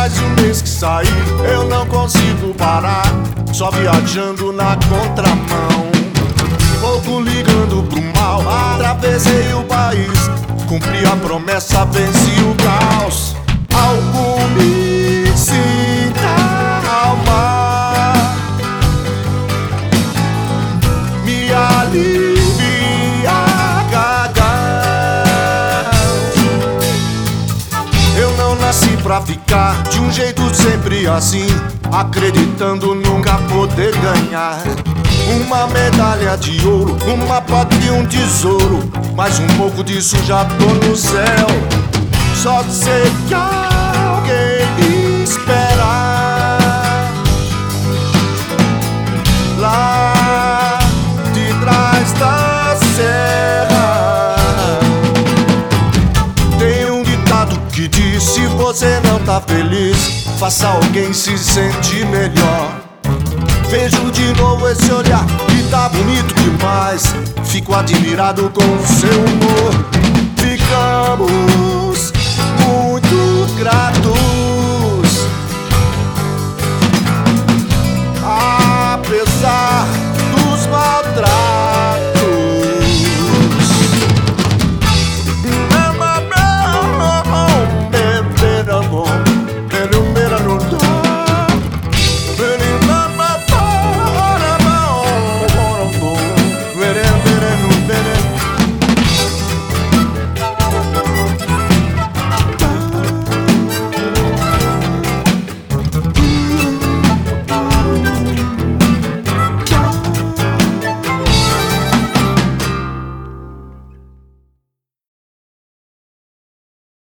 faz um mês que saí, eu não consigo parar, só viajando na contramão. Pouco ligando pro mal, atravessei o país, cumpri a promessa, venci o caos. Algo me sinta alma, me alivia cagar. Eu não nasci pra ficar de um jeito sempre assim, acreditando nunca poder ganhar uma medalha de ouro, uma pata e um tesouro, mas um pouco disso já tô no céu. Só sei que alguém me espera lá de trás da serra. Tem um ditado que diz: se você não tá feliz, faça alguém se sentir melhor. Vejo de novo esse olhar que tá bonito demais, fico admirado com o seu humor. Ficamos muito gratos